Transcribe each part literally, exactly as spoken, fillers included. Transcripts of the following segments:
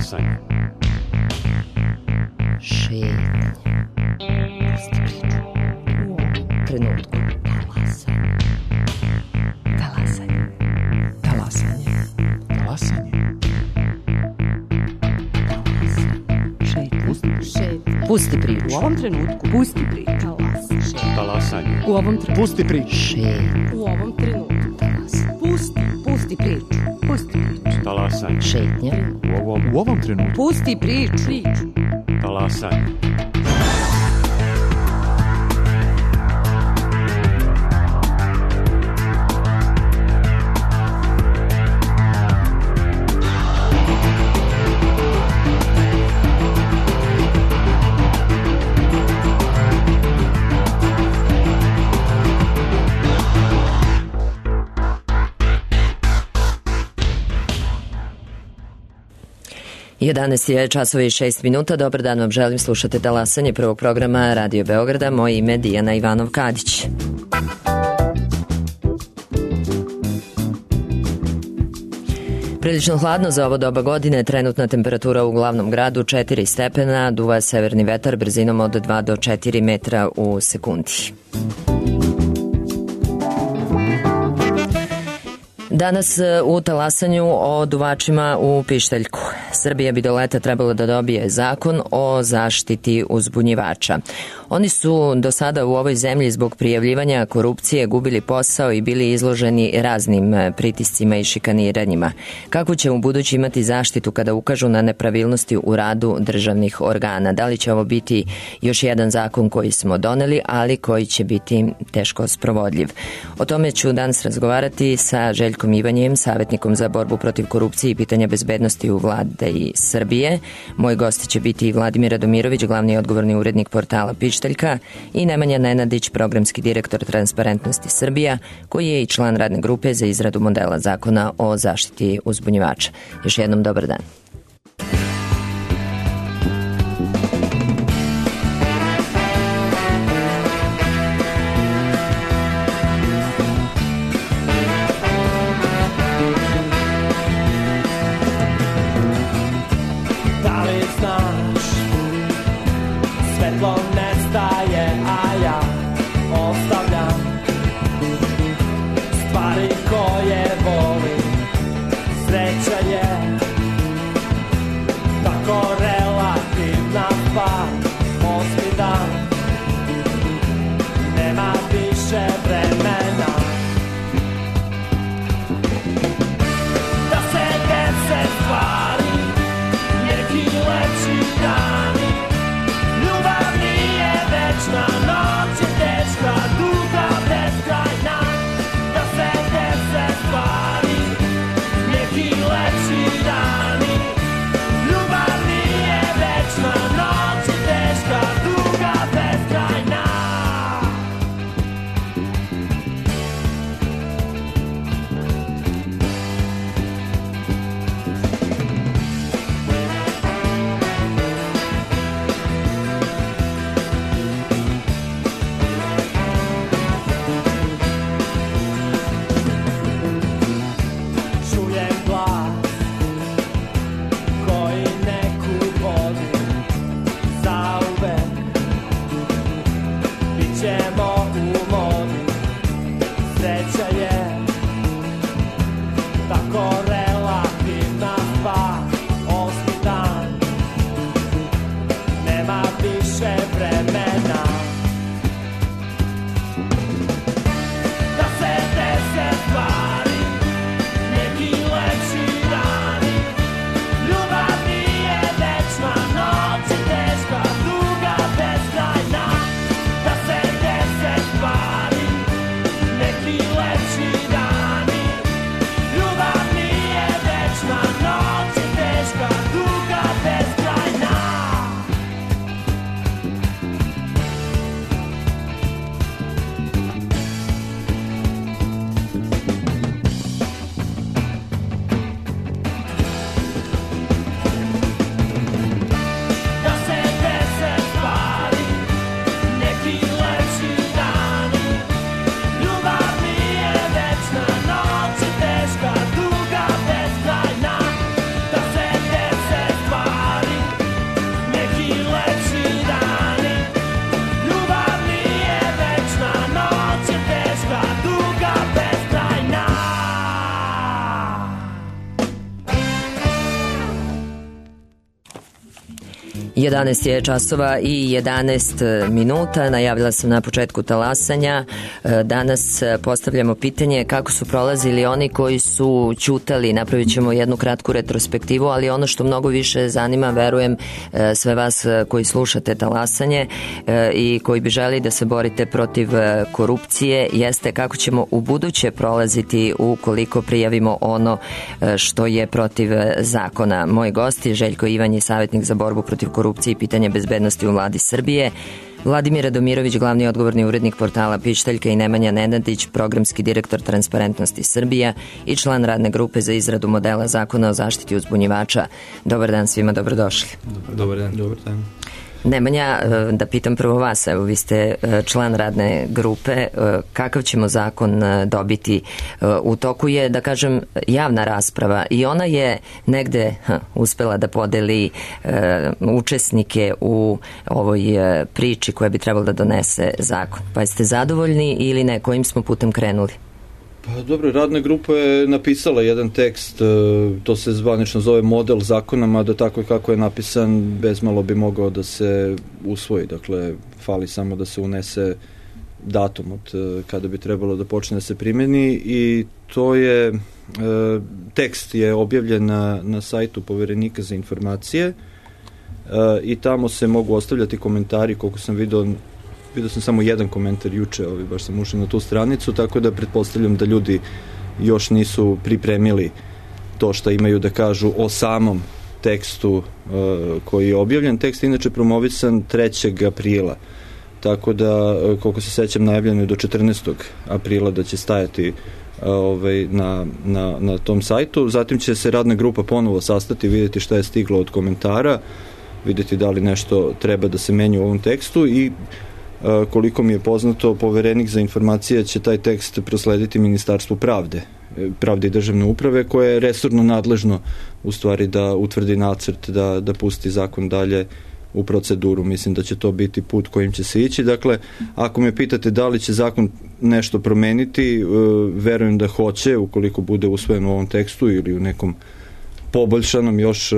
Talasanje. Šetnje. Pusti priču. U ovom trenutku. Talasanje. Talasanje. Talasanje. Talasanje. Pusti priču. U ovom trenutku. Pusti priču. Talasanje. U ovom trenutku. Pusti priču. Šetnje. U ovom trenutku. Talasanje. Pusti. Pusti priču. Pusti priču. Talasanje. Šetnje. U ovom, u ovom trenutku. Pusti priču. Priču. Talasanje. jedanaest je časova i šest minuta. Dobar dan vam želim, slušate Talasanje prvog programa Radio Beograda. Moje ime je Dijana Ivanov-Kadić. Prilično hladno za ovo doba godine, trenutna temperatura u glavnom gradu četiri stepena, duva severni vetar brzinom od dva do četiri metra u sekundi. Danas u Talasanju o duvačima u pištaljku. Srbija bi do leta trebalo da dobije zakon o zaštiti uzbunjivača. Oni su do sada u ovoj zemlji zbog prijavljivanja korupcije gubili posao i bili izloženi raznim pritiscima i šikaniranjima. Kako će u budući imati zaštitu kada ukažu na nepravilnosti u radu državnih organa? Da li će ovo biti još jedan zakon koji smo doneli, ali koji će biti teško sprovodljiv? O tome ću danas razgovarati sa Željkom Ivanjem, savjetnikom za borbu protiv korupcije i pitanja bezbednosti u Vladi Srbije. Moj gost će biti i Vladimir Radomirović, glavni odgovorni urednik portala Pištaljka, i Nemanja Nenadić, programski direktor Transparentnosti Srbija, koji je i član radne grupe za izradu modela zakona o zaštiti uzbunjivača. Još jednom dobar dan. Neki lepši jedanaest je časova i jedanaest minuta. Najavila sam na početku talasanja. Danas postavljamo pitanje kako su prolazili oni koji su ćutali. Napravit ćemo jednu kratku retrospektivu, ali ono što mnogo više zanima, verujem, sve vas koji slušate talasanje i koji bi želi da se borite protiv korupcije, jeste kako ćemo u buduće prolaziti ukoliko prijavimo ono što je protiv zakona. Moj gost je Željko Ivanjić, savjetnik za borbu protiv korupcije i pitanje bezbednosti u Vladi Srbije, Vladimir Radomirović, glavni odgovorni urednik portala Pištaljka i Nemanja Nenadić, programski direktor Transparentnosti Srbija i član radne grupe za izradu modela zakona o zaštiti uzbunjivača. Dobar dan svima, dobrodošli. Dobar dan. Dobar dan. Nemanja, da pitam prvo vas, evo vi ste član radne grupe, kakav ćemo zakon dobiti? U toku je, da kažem, javna rasprava i ona je negde ha, uspela da podeli e, učesnike u ovoj priči koja bi trebalo da donese zakon. Pa jeste zadovoljni ili ne? Kojim smo putem krenuli? Pa dobro, radna grupa je napisala jedan tekst, to se zvanično zove model zakona, mada tako kako je napisan bezmalo bi mogao da se usvoji, dakle fali samo da se unese datum od kada bi trebalo da počne da se primeni i to je, tekst je objavljen na, na sajtu Poverenika za informacije i tamo se mogu ostavljati komentari, koliko sam vidio. Vidio sam samo jedan komentar juče, ovaj, baš sam ušao na tu stranicu, tako da pretpostavljam da ljudi još nisu pripremili to što imaju da kažu o samom tekstu uh, koji je objavljen. Tekst je inače promovisan trećeg aprila, tako da, koliko se sećam, najavljeno je do četrnaestog aprila da će stajati uh, ovaj, na, na, na tom sajtu. Zatim će se radna grupa ponovo sastati, vidjeti šta je stiglo od komentara, vidjeti da li nešto treba da se menja u ovom tekstu i koliko mi je poznato, Poverenik za informacije će taj tekst proslediti Ministarstvu pravde, pravde i državne uprave, koje je resorno nadležno u stvari da utvrdi nacrt, da, da pusti zakon dalje u proceduru. Mislim da će to biti put kojim će se ići. Dakle, ako me pitate da li će zakon nešto promeniti, verujem da hoće, ukoliko bude usvojen u ovom tekstu ili u nekom poboljšanom još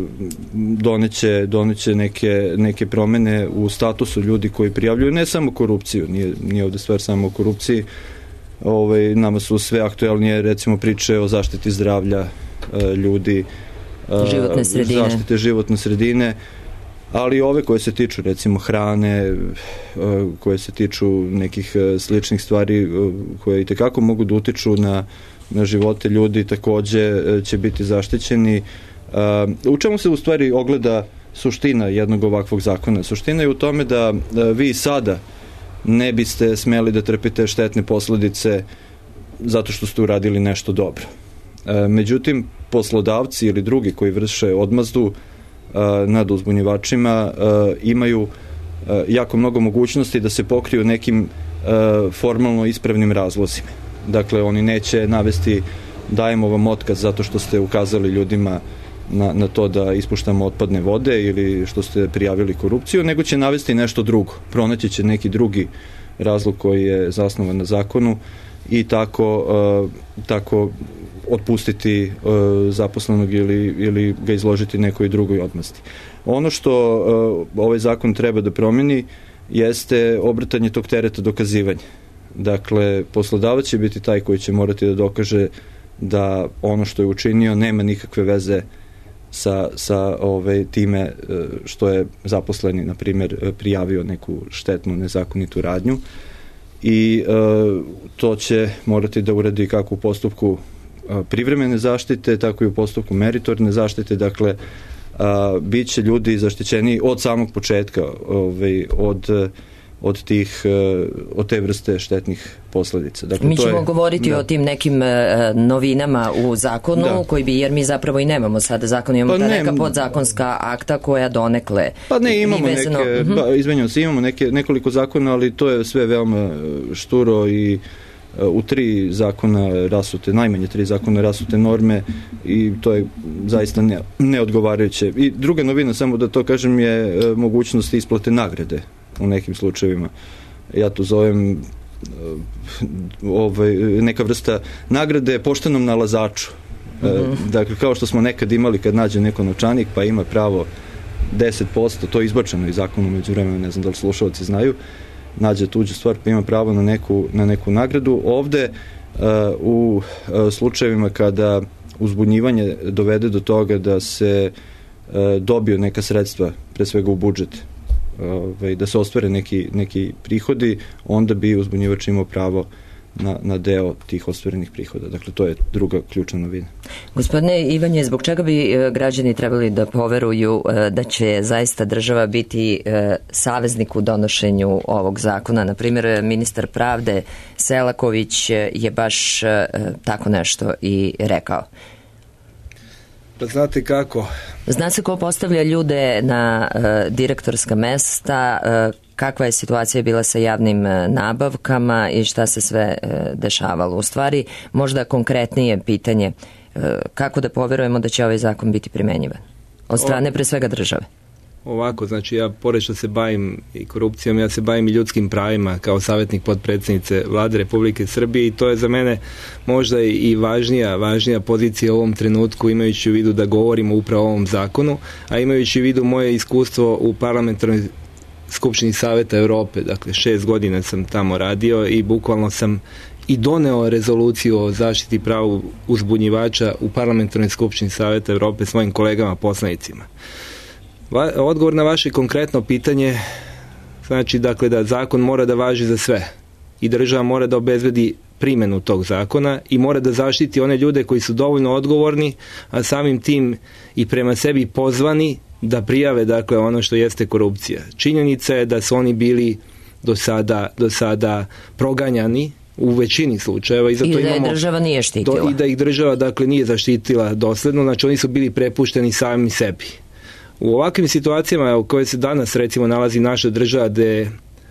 doneće, doneće neke, neke promene u statusu ljudi koji prijavljuju ne samo korupciju, nije, nije ovde stvar samo o korupciji, ovaj, nama su sve aktuelnije recimo priče o zaštiti zdravlja ljudi, životne sredine. zaštite životne sredine, ali ove koje se tiču recimo hrane, koje se tiču nekih sličnih stvari koje i tekako mogu da utiču na na živote ljudi, takođe će biti zaštićeni. U čemu se u stvari ogleda suština jednog ovakvog zakona? Suština je u tome da vi sada ne biste smeli da trpite štetne posledice zato što ste uradili nešto dobro. Međutim, poslodavci ili drugi koji vrše odmazdu nad uzbunjivačima imaju jako mnogo mogućnosti da se pokriju nekim formalno ispravnim razlozima. Dakle, oni neće navesti dajemo vam otkaz zato što ste ukazali ljudima na, na to da ispuštamo otpadne vode ili što ste prijavili korupciju, nego će navesti nešto drugo. Pronaći će neki drugi razlog koji je zasnovan na zakonu i tako, uh, tako otpustiti uh, zaposlenog ili, ili ga izložiti nekoj drugoj odmazdi. Ono što uh, ovaj zakon treba da promeni jeste obrtanje tog tereta dokazivanja. Dakle, poslodavac će biti taj koji će morati da dokaže da ono što je učinio nema nikakve veze sa, sa ove, time što je zaposleni, na primjer, prijavio neku štetnu, nezakonitu radnju i e, to će morati da uradi kako u postupku privremene zaštite, tako i u postupku meritorne zaštite. Dakle, a, bit će ljudi zaštićeni od samog početka, ove, od od tih, od te vrste štetnih posledica. Dakle, mi ćemo to je, govoriti da. o tim nekim uh, novinama u zakonu, da. koji bi, jer mi zapravo i nemamo sada zakon, imamo pa ta ne, neka podzakonska akta koja donekle... Pa ne, imamo vezano, neke, uh-huh. ba, izmenjamo se, imamo neke, nekoliko zakona, ali to je sve veoma šturo i uh, u tri zakona rasute, najmanje tri zakona rasute norme i to je zaista ne, neodgovarajuće. I druga novina, samo da to kažem, je uh, mogućnost isplate nagrade u nekim slučajevima. Ja to zovem uh, ovaj, neka vrsta nagrade poštenom nalazaču. Mm-hmm. Uh, dakle, kao što smo nekad imali kad nađe neko novčanik pa ima pravo deset posto, to je izbačeno iz zakona među vremenu, ne znam da li slušalci znaju, nađe tuđu stvar pa ima pravo na neku, na neku nagradu. Ovde uh, u uh, slučajevima kada uzbunjivanje dovede do toga da se uh, dobiju neka sredstva, pre svega u budžet, uh, da se ostvare neki, neki prihodi, onda bi uzbunjivač imao pravo Na, na deo tih ostvarenih prihoda. Dakle, to je druga ključna novina. Gospodine Ivanje, zbog čega bi građani trebali da poveruju da će zaista država biti saveznik u donošenju ovog zakona? Na primjer, ministar pravde Selaković je baš tako nešto i rekao. Pa znate kako? Zna se ko postavlja ljude na uh, direktorska mesta, uh, kakva je situacija bila sa javnim uh, nabavkama i šta se sve uh, dešavalo. U stvari, možda konkretnije pitanje, uh, kako da poverujemo da će ovaj zakon biti primenjivan od strane pre svega države? Ovako, znači ja pored što se bavim i korupcijom, ja se bavim i ljudskim pravima kao savjetnik potpredsjednice Vlade Republike Srbije i to je za mene možda i važnija, važnija pozicija u ovom trenutku, imajući u vidu da govorimo upravo o ovom zakonu, a imajući u vidu moje iskustvo u parlamentarnoj skupštini Saveta Europe, dakle šest godina sam tamo radio i bukvalno sam i doneo rezoluciju o zaštiti prava uzbunjivača u parlamentarnoj skupštini Saveta Europe svojim kolegama poslanicima. Odgovor na vaše konkretno pitanje znači dakle da zakon mora da važi za sve i država mora da obezbedi primjenu tog zakona i mora da zaštiti one ljude koji su dovoljno odgovorni, a samim tim i prema sebi pozvani da prijave dakle ono što jeste korupcija. Činjenica je da su oni bili do sada, do sada proganjani u većini slučajeva i zato I da imamo država nije štitila. Do, i da ih država dakle nije zaštitila dosledno, znači oni su bili prepušteni sami sebi. U ovakvim situacijama u kojoj se danas recimo nalazi naša država gde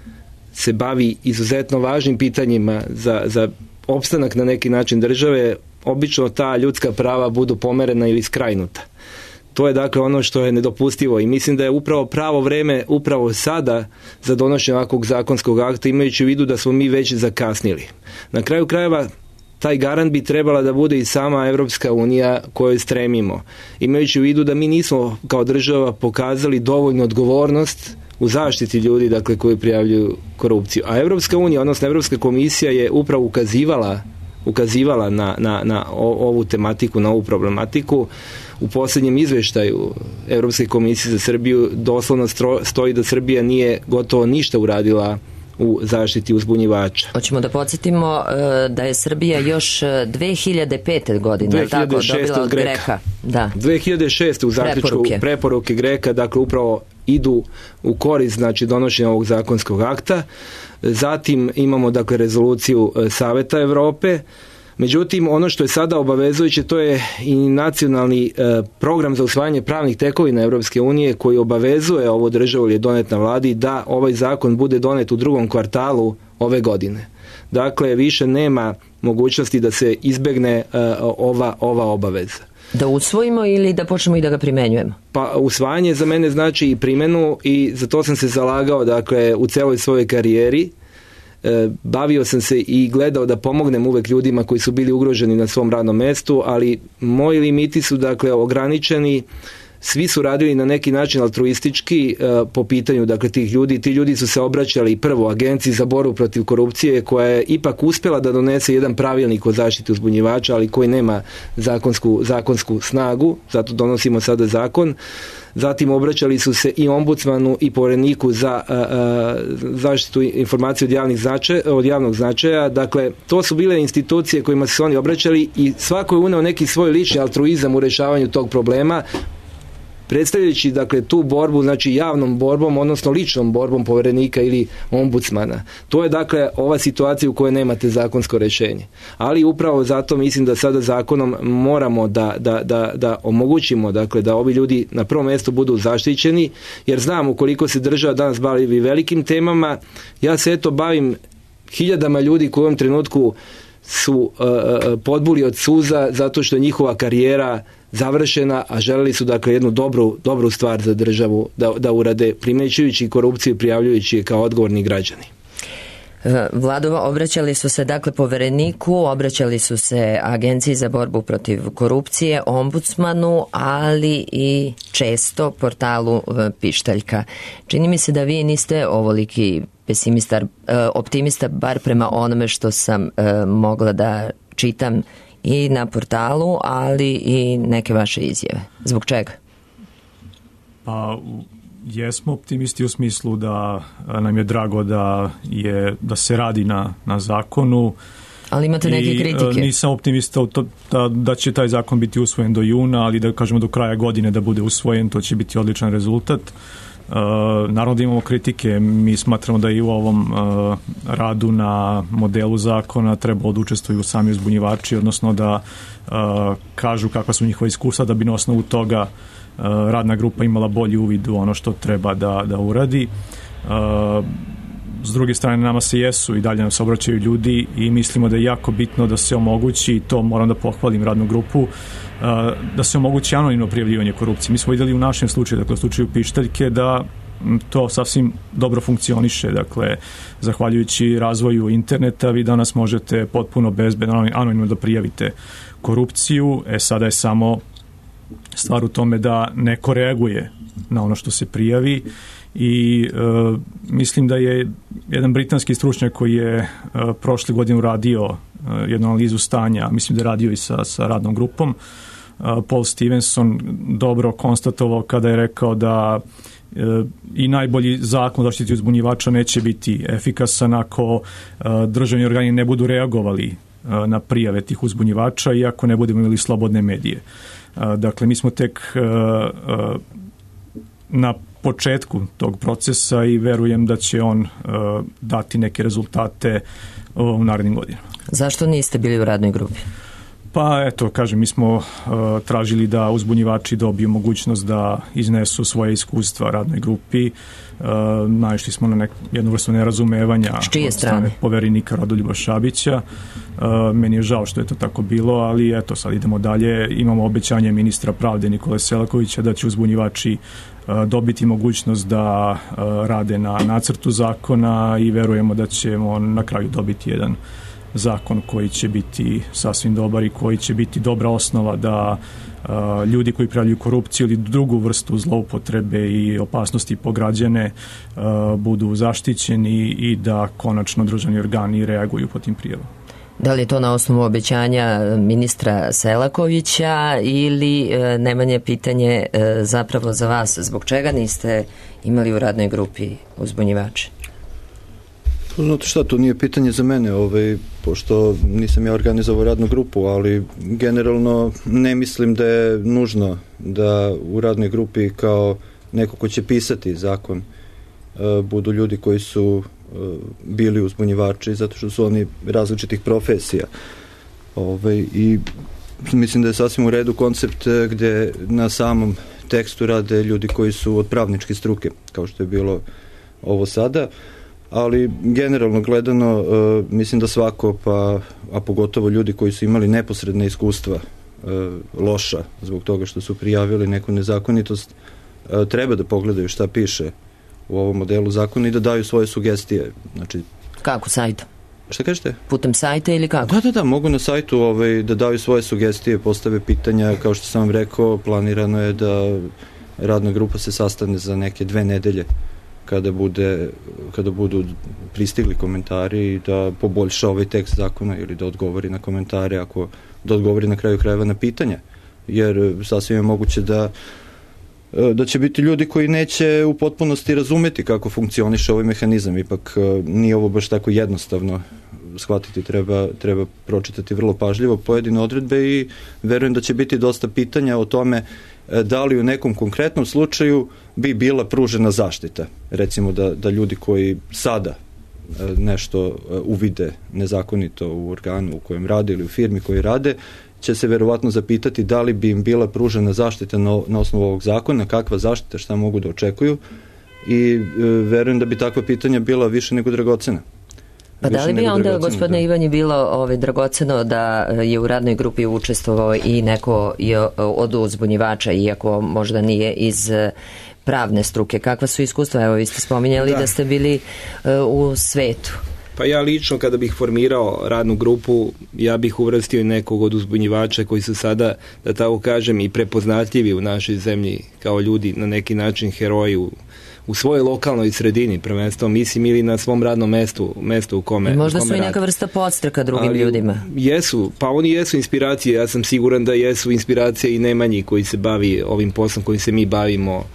se bavi izuzetno važnim pitanjima za, za opstanak na neki način države, obično ta ljudska prava budu pomerena ili skrajnuta. To je dakle ono što je nedopustivo i mislim da je upravo pravo vreme upravo sada za donošenje ovakvog zakonskog akta, imajući u vidu da smo mi već zakasnili. Na kraju krajeva taj garant bi trebala da bude i sama Evropska unija kojoj stremimo, imajući u vidu da mi nismo kao država pokazali dovoljnu odgovornost u zaštiti ljudi dakle koji prijavljuju korupciju. A Evropska unija, odnosno Evropska komisija je upravo ukazivala ukazivala na, na, na ovu tematiku, na ovu problematiku. U posljednjem izveštaju Evropske komisije za Srbiju doslovno stoji da Srbija nije gotovo ništa uradila u zaštiti uzbunjivača. Hoćemo da podsjetimo da je Srbija još dve hiljade pete. godine tako, dobila od Greka. Da. dve hiljade šeste. u zaključku preporuke. preporuke Greka, dakle upravo idu u korist znači donošenja ovog zakonskog akta. Zatim imamo dakle rezoluciju Saveta Evrope. Međutim, ono što je sada obavezujuće, to je i nacionalni e, program za usvajanje pravnih tekovina Evropske unije koji obavezuje ovo državu ili je donet na vladi da ovaj zakon bude donet u drugom kvartalu ove godine. Dakle, više nema mogućnosti da se izbegne e, ova, ova obaveza. Da usvojimo ili da počnemo i da ga primenjujemo? Pa usvajanje za mene znači i primjenu i za to sam se zalagao dakle u celoj svojoj karijeri. Bavio sam se i gledao da pomognem uvek ljudima koji su bili ugroženi na svom radnom mestu, ali moji limiti su dakle ograničeni. Svi su radili na neki način altruistički uh, po pitanju dakle tih ljudi. Ti ljudi su se obraćali prvo Agenciji za borbu protiv korupcije koja je ipak uspjela da donese jedan pravilnik o zaštiti uzbunjivača, ali koji nema zakonsku, zakonsku snagu, zato donosimo sada zakon. Zatim obraćali su se i ombudsmanu i povereniku za a, a, zaštitu informacije od, javnih značaja, od javnog značaja. Dakle, to su bile institucije kojima su oni obraćali i svako je uneo neki svoj lični altruizam u rešavanju tog problema, predstavljajući dakle tu borbu znači javnom borbom, odnosno ličnom borbom poverenika ili ombudsmana. To je dakle ova situacija u kojoj nemate zakonsko rješenje. Ali upravo zato mislim da sada zakonom moramo da, da, da, da omogućimo dakle da ovi ljudi na prvom mjestu budu zaštićeni, jer znam ukoliko se država danas bavi velikim temama, ja se eto bavim hiljadama ljudi koji u ovom trenutku su uh, podbuli od suza zato što je njihova karijera završena, a želeli su dakle jednu dobru, dobru stvar za državu da, da urade, primjećujući korupciju i prijavljujući je kao odgovorni građani. Vlado, obraćali su se dakle povereniku, obraćali su se Agenciji za borbu protiv korupcije, ombudsmanu, ali i često portalu Pištaljka. Čini mi se da vi niste ovoliki pesimista, optimista, bar prema onome što sam mogla da čitam i na portalu, ali i neke vaše izjave. Zbog čega? Pa jesmo optimisti u smislu da nam je drago da je da se radi na, na zakonu. Ali imate neke I, kritike. Nisam optimista u to, da, da će taj zakon biti usvojen do juna, ali da kažemo do kraja godine da bude usvojen, to će biti odličan rezultat. Uh, naravno da imamo kritike, mi smatramo da i u ovom uh, radu na modelu zakona treba da učestvuju sami uzbunjivači, odnosno da uh, kažu kakva su njihova iskustva, da bi na osnovu toga uh, radna grupa imala bolji uvid u ono što treba da, da uradi. Uh, s druge strane, nama se jesu i dalje nam se obraćaju ljudi i mislimo da je jako bitno da se omogući, i to moram da pohvalim radnu grupu, da se omogući anonimno prijavljivanje korupcije. Mi smo vidjeli u našem slučaju, dakle u slučaju Pištaljke, da to sasvim dobro funkcioniše. Dakle, zahvaljujući razvoju interneta, vi danas možete potpuno bezbedno anonimno da prijavite korupciju. E sada je samo stvar u tome da neko reaguje na ono što se prijavi i e, mislim da je jedan britanski stručnjak koji je e, prošle godine uradio e, jednu analizu stanja, mislim da je radio i sa, sa radnom grupom, e, Paul Stevenson dobro konstatovao kada je rekao da e, i najbolji zakon o zaštiti uzbunjivača neće biti efikasan ako e, državni organi ne budu reagovali e, na prijave tih uzbunjivača i ako ne budemo imali slobodne medije. E, dakle, mi smo tek e, e, na početku tog procesa i verujem da će on uh, dati neke rezultate uh, u narednim godinama. Zašto niste bili u radnoj grupi? Pa eto, kažem, mi smo uh, tražili da uzbunjivači dobiju mogućnost da iznesu svoje iskustva radnoj grupi. Uh, naišli smo na nek, jednu vrstu nerazumevanja od strane poverenika Rodoljuba Šabića. Uh, meni je žao što je to tako bilo, ali eto, sad idemo dalje. Imamo obećanje ministra pravde Nikole Selakovića da će uzbunjivači dobiti mogućnost da rade na nacrtu zakona i verujemo da ćemo na kraju dobiti jedan zakon koji će biti sasvim dobar i koji će biti dobra osnova da ljudi koji prijavljuju korupciju ili drugu vrstu zloupotrebe i opasnosti po građane budu zaštićeni i da konačno državni organi reaguju po tim prijavama. Da li je to na osnovu obećanja ministra Selakovića ili Nemanje pitanje zapravo za vas? Zbog čega niste imali u radnoj grupi uzbunjivače? Znate šta, to nije pitanje za mene, ovaj, pošto nisam ja organizovao radnu grupu, ali generalno ne mislim da je nužno da u radnoj grupi kao neko ko će pisati zakon budu ljudi koji su bili uzbunjivači, zato što su oni različitih profesija. Ove, i mislim da je sasvim u redu koncept gde na samom tekstu rade ljudi koji su od pravničke struke, kao što je bilo ovo sada, ali generalno gledano uh, mislim da svako, pa, a pogotovo ljudi koji su imali neposredne iskustva uh, loša zbog toga što su prijavili neku nezakonitost, uh, treba da pogledaju šta piše u ovom modelu zakona i da daju svoje sugestije. Znači, kako, sajtom? Šta kažete? Putem sajta ili kako? Da, da, da, mogu na sajtu ovaj, da daju svoje sugestije, postave pitanja, kao što sam vam rekao, planirano je da radna grupa se sastane za neke dve nedelje kada bude, kada budu pristigli komentari i da poboljša ovaj tekst zakona ili da odgovori na komentare, ako da odgovori na kraju krajeva na pitanja, jer sasvim je moguće da da će biti ljudi koji neće u potpunosti razumeti kako funkcioniše ovaj mehanizam. Ipak nije ovo baš tako jednostavno shvatiti, treba, treba pročitati vrlo pažljivo pojedine odredbe i verujem da će biti dosta pitanja o tome da li u nekom konkretnom slučaju bi bila pružena zaštita. Recimo da, da ljudi koji sada nešto uvide nezakonito u organu u kojem rade ili u firmi koji rade, će se verovatno zapitati da li bi im bila pružena zaštita na, na osnovu ovog zakona, kakva zaštita, šta mogu da očekuju i e, verujem da bi takva pitanja bila više nego dragocena. Pa da li bi onda, gospodine da. Ivanje, bilo ovaj, dragoceno da je u radnoj grupi učestvovao i neko od uzbunjivača, iako možda nije iz pravne struke? Kakva su iskustva? Evo, vi ste spominjali da, da ste bili uh, u svetu. Pa ja lično kada bih formirao radnu grupu, ja bih uvrstio i nekog od uzbunjivača koji su sada, da tako kažem, i prepoznatljivi u našoj zemlji kao ljudi, na neki način heroji u, u svojoj lokalnoj sredini, prvenstveno mislim, ili na svom radnom mestu, mestu u kome I možda u kome su i radi. neka vrsta podstreka drugim Ali ljudima. Jesu, pa oni jesu inspiracije, ja sam siguran da jesu inspiracije i Nemanji koji se bavi ovim poslom kojim se mi bavimo,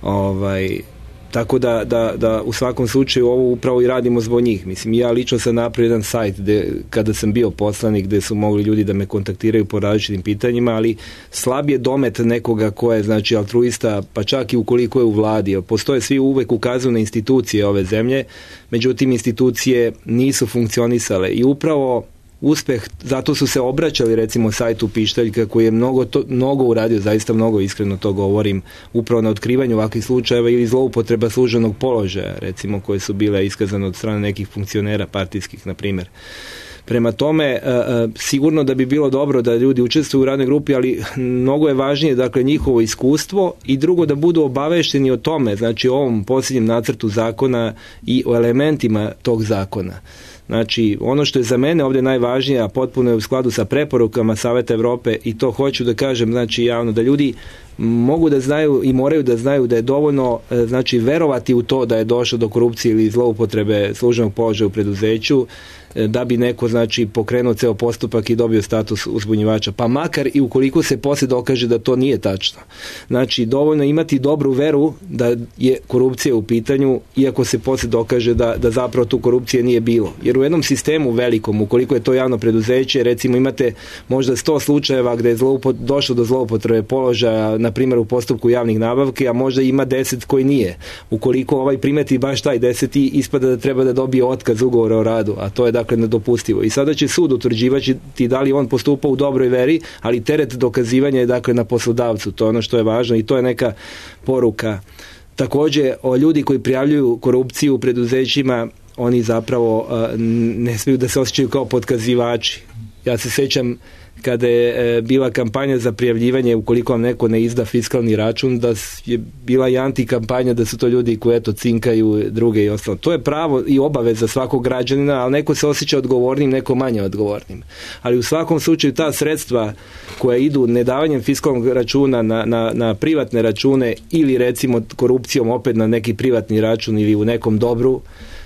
ovaj, tako da, da, da u svakom slučaju ovo upravo i radimo zbog njih. Mislim, ja lično sam napravio jedan sajt gde, kada sam bio poslanik, gde su mogli ljudi da me kontaktiraju po različitim pitanjima, ali slab je domet nekoga ko je, znači, altruista, pa čak i ukoliko je u vladi. Postoje, svi uvek ukazuju na institucije ove zemlje, međutim institucije nisu funkcionisale i upravo uspeh, zato su se obraćali recimo sajtu Pištaljka koji je mnogo, to, mnogo uradio, zaista mnogo, iskreno to govorim, upravo na otkrivanju ovakvih slučajeva ili zloupotreba službenog položaja, recimo, koje su bile iskazane od strane nekih funkcionera partijskih, na primjer. Prema tome, sigurno da bi bilo dobro da ljudi učestvuju u radnoj grupi, ali mnogo je važnije, dakle, njihovo iskustvo i drugo da budu obavešteni o tome, znači o ovom posljednjem nacrtu zakona i o elementima tog zakona. Znači, ono što je za mene ovdje najvažnije, a potpuno je u skladu sa preporukama Saveta Evrope, i to hoću da kažem, znači, javno, da ljudi mogu da znaju i moraju da znaju da je dovoljno, znači, verovati u to da je došlo do korupcije ili zloupotrebe službenog položaja u preduzeću, da bi neko, znači, pokrenuo ceo postupak i dobio status uzbunjivača, pa makar i ukoliko se poslije dokaže da to nije tačno. Znači, dovoljno imati dobru veru da je korupcija u pitanju, iako se poslije dokaže da, da zapravo tu korupcije nije bilo. Jer u jednom sistemu velikom, ukoliko je to javno preduzeće, recimo imate možda sto slučajeva gdje je zloupot, došlo do zloupotrebe položaja, na primjer u postupku javnih nabavki, a možda ima deset koji nije. Ukoliko ovaj primeti baš taj deseti, ispada da treba da dobije otkaz ugovora o radu, a to je, dakle, nedopustivo. I sada će sud utvrđivati da li on postupa u dobroj veri, ali teret dokazivanja je, dakle, na poslodavcu. To je ono što je važno i to je neka poruka. Također, o ljudi koji prijavljuju korupciju u preduzećima, oni zapravo uh, ne smiju da se osjećaju kao potkazivači. Ja se sjećam kada je e, bila kampanja za prijavljivanje ukoliko vam neko ne izda fiskalni račun, da je bila i antikampanja da su to ljudi koji, eto, cinkaju druge i ostalo. To je pravo i obaveza svakog građanina, ali neko se osjeća odgovornim, neko manje odgovornim. Ali u svakom slučaju ta sredstva koja idu nedavanjem fiskalnog računa na, na, na privatne račune ili recimo korupcijom opet na neki privatni račun ili u nekom dobru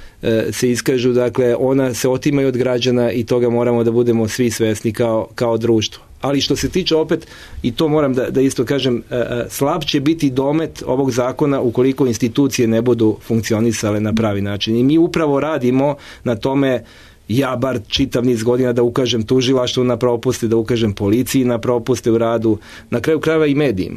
se iskažu, dakle, ona se otimaju od građana i toga moramo da budemo svi svesni kao, kao društvo. Ali što se tiče opet, i to moram da, da isto kažem, slab će biti domet ovog zakona ukoliko institucije ne budu funkcionisale na pravi način. I mi upravo radimo na tome, ja bar čitav niz godina, da ukažem tužilaštvu na propuste, da ukažem policiji na propuste u radu, na kraju krajeva i medijima.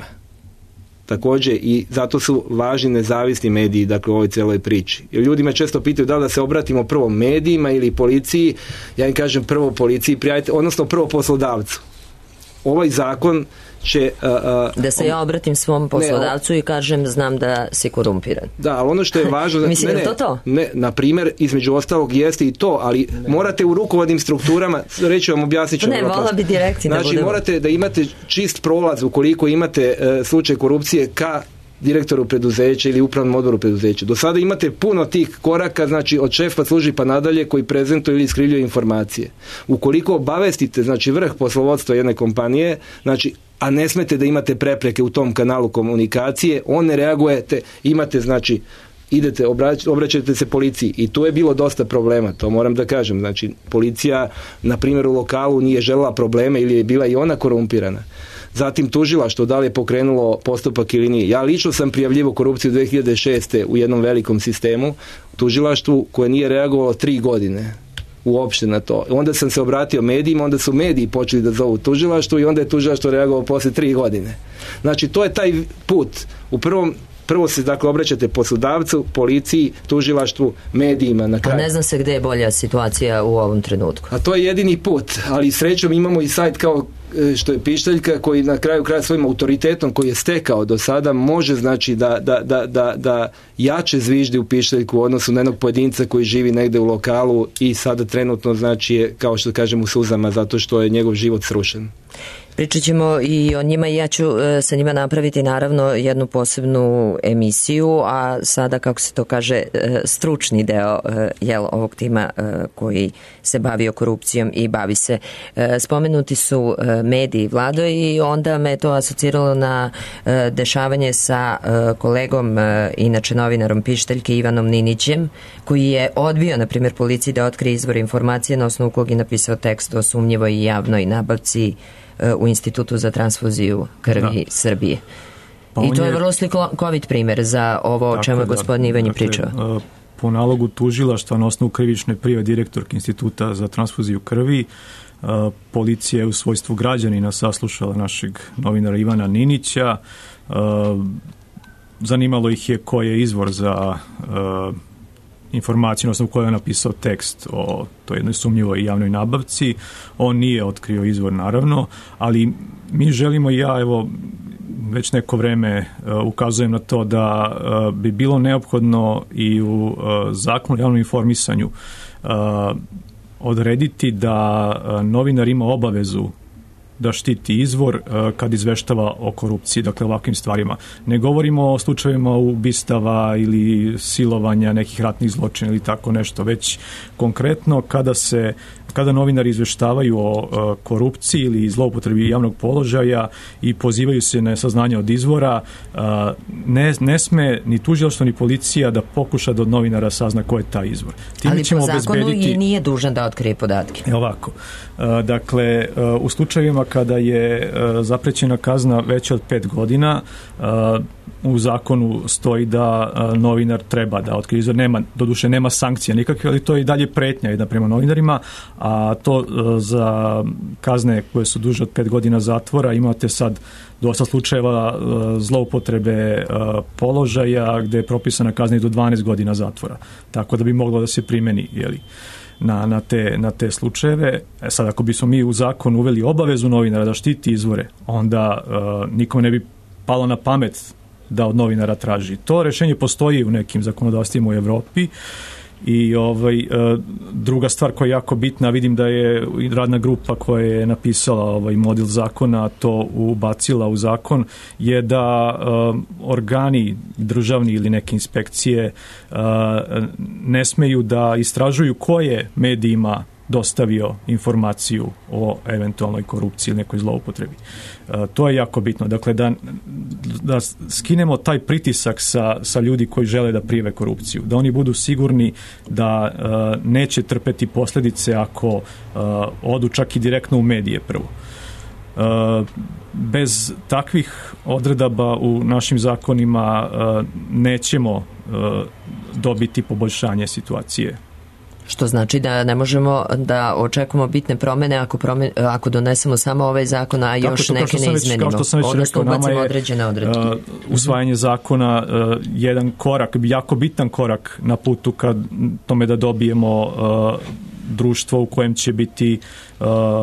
Također, i zato su važni nezavisni mediji, dakle, u ovoj celoj priči. Jer ljudi me često pitaju da li da se obratimo prvo medijima ili policiji. Ja im kažem prvo policiji, prijavite, odnosno prvo poslodavcu. Ovaj zakon će... Uh, uh, da se ja obratim svom poslodavcu ne, i kažem znam da si korumpiran. Da, ali ono što je važno... Mislim, ne, je to to? Ne, na primjer, između ostalog jeste i to, ali ne. Morate u rukovodnim strukturama, reći vam, objasnit ću. Ne, vola bi direktni znači, da budemo. Morate da imate čist prolaz ukoliko imate uh, slučaj korupcije ka direktoru preduzeća ili upravnom odboru preduzeća. Do sada imate puno tih koraka, znači od šefa službi pa nadalje, koji prezentuju ili iskrivljuju informacije. Ukoliko obavestite, znači, vrh poslovodstva jedne kompanije, znači, a ne smete da imate prepreke u tom kanalu komunikacije, on ne reagujete, imate, znači, idete, obrać, obraćate se policiji i tu je bilo dosta problema, to moram da kažem. Znači, policija, na primjer, u lokalu nije željela probleme ili je bila i ona korumpirana. Zatim tužilaštvo, da li je pokrenulo postupak ili nije. Ja lično sam prijavljivo korupciju dve hiljade šeste. u jednom velikom sistemu, tužilaštvu, koje nije reagovalo tri godine uopšte na to. Onda sam se obratio medijima, onda su mediji počeli da zovu tužilaštvo i onda je tužilaštvo reagovalo posle tri godine. Znači, to je taj put. U prvom Prvo se, dakle, obraćate poslodavcu, policiji, tužilaštvu, medijima na kraju. A ne znam se gde je bolja situacija u ovom trenutku. A to je jedini put, ali srećom imamo i sajt kao što je Pištaljka, koji na kraju kraja svojim autoritetom koji je stekao do sada može, znači, da, da, da, da, da jače zviždi u Pištaljku u odnosu na jednog pojedinca koji živi negde u lokalu i sada trenutno, znači, je, kao što kažem, u suzama zato što je njegov život srušen. Pričat ćemo i o njima i ja ću sa njima napraviti naravno jednu posebnu emisiju, a sada, kako se to kaže, stručni deo jel, ovog tima koji se bavio korupcijom i bavi se. Spomenuti su mediji, Vlado, i onda me to asociralo na dešavanje sa kolegom, inače novinarom Pištaljke, Ivanom Ninićem, koji je odbio, na primjer, policiji da otkrije izvor informacije na osnovu kog je napisao tekst o sumnjivoj i javnoj nabavci u Institutu za transfuziju krvi da. Srbije. Pa I to je, je vrlo slikovit primjer za ovo o čemu je gospodin da, Ivan je dakle, pričao. Po nalogu tužilaštva na osnovu krivične prijave direktorke Instituta za transfuziju krvi, policija je u svojstvu građanina saslušala našeg novinara Ivana Ninića. Zanimalo ih je ko je izvor za informaciju na osnovu koje je napisao tekst o toj jednoj sumnjivoj javnoj nabavci. On nije otkrio izvor, naravno, ali mi želimo, i ja evo već neko vreme uh, ukazujem na to da uh, bi bilo neophodno i u uh, zakonu o javnom informisanju uh, odrediti da uh, novinar ima obavezu da štiti izvor uh, kad izveštava o korupciji, dakle ovakvim stvarima. Ne govorimo o slučajevima ubistava ili silovanja nekih ratnih zločina ili tako nešto, već konkretno kada se kada novinari izveštavaju o uh, korupciji ili zloupotrebi javnog položaja i pozivaju se na saznanje od izvora, uh, ne, ne sme ni tužilaštvo ni policija da pokuša da od novinara sazna ko je taj izvor. Time ali ćemo po zakonu obezbediti... i nije dužan da otkrije podatke. E ovako, uh, dakle, uh, u slučajevima kada je uh, zaprećena kazna veća od pet godina, uh, u zakonu stoji da uh, novinar treba da otkrije izvor. Nema, doduše nema sankcija nikakve, ali to je i dalje pretnja jedna prema novinarima, a to uh, za kazne koje su duže od pet godina zatvora imate sad dosta slučajeva uh, zloupotrebe uh, položaja gde je propisana kazna i do dvanaest godina zatvora. Tako da bi moglo da se primeni, jeli, na, na, te, na te slučajeve. E sad, ako bismo mi u zakon uveli obavezu novinara da štiti izvore, onda uh, nikom ne bi palo na pamet da od novinara traži. To rešenje postoji u nekim zakonodavstvima u Evropi. I ovaj, druga stvar koja je jako bitna, vidim da je radna grupa koja je napisala ovaj model zakona to ubacila u zakon, je da uh, organi državni ili neke inspekcije uh, ne smeju da istražuju ko je medijima dostavio informaciju o eventualnoj korupciji ili nekoj zloupotrebi. Uh, to je jako bitno. Dakle, da, da skinemo taj pritisak sa, sa ljudi koji žele da prijave korupciju. Da oni budu sigurni da uh, neće trpeti posljedice ako uh, odu čak i direktno u medije prvo. Uh, bez takvih odredaba u našim zakonima uh, nećemo uh, dobiti poboljšanje situacije. Što znači da ne možemo da očekujemo bitne promene ako, promene, ako donesemo samo ovaj zakon, a još neke ne izmenimo. Kao što sam već rekao, nama je uh, usvajanje zakona uh, jedan korak, jako bitan korak na putu ka tome da dobijemo uh, društvo u kojem će biti uh,